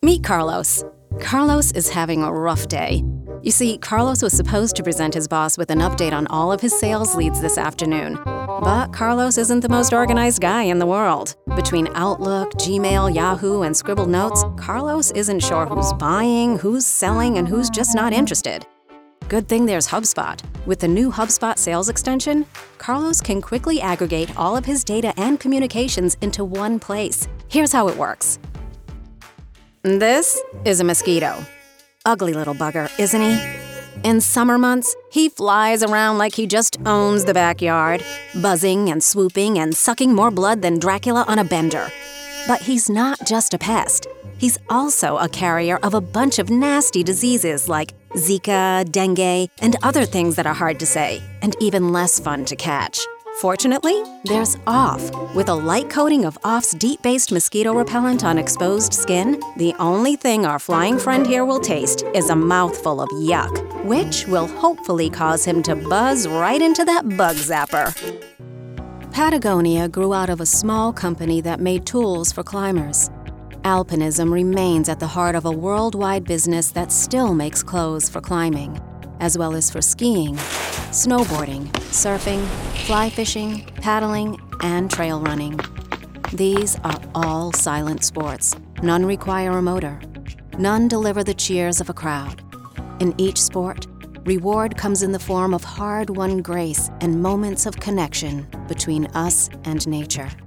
Meet Carlos. Carlos is having a rough day. You see, Carlos was supposed to present his boss with an update on all of his sales leads this afternoon. But Carlos isn't the most organized guy in the world. Between Outlook, Gmail, Yahoo, and scribbled notes, Carlos isn't sure who's buying, who's selling, and who's just not interested. Good thing there's HubSpot. With the new HubSpot sales extension, Carlos can quickly aggregate all of his data and communications into one place. Here's how it works. This is a mosquito. Ugly little bugger, isn't he? In summer months, he flies around like he just owns the backyard, buzzing and swooping and sucking more blood than Dracula on a bender. But he's not just a pest. He's also a carrier of a bunch of nasty diseases like Zika, dengue, and other things that are hard to say, and even less fun to catch. Fortunately, there's Off. With a light coating of Off's DEET-based mosquito repellent on exposed skin, the only thing our flying friend here will taste is a mouthful of yuck, which will hopefully cause him to buzz right into that bug zapper. Patagonia grew out of a small company that made tools for climbers. Alpinism remains at the heart of a worldwide business that still makes clothes for climbing, as well as for skiing, snowboarding, surfing, fly fishing, paddling, and trail running. These are all silent sports. None require a motor. None deliver the cheers of a crowd. In each sport, reward comes in the form of hard-won grace and moments of connection between us and nature.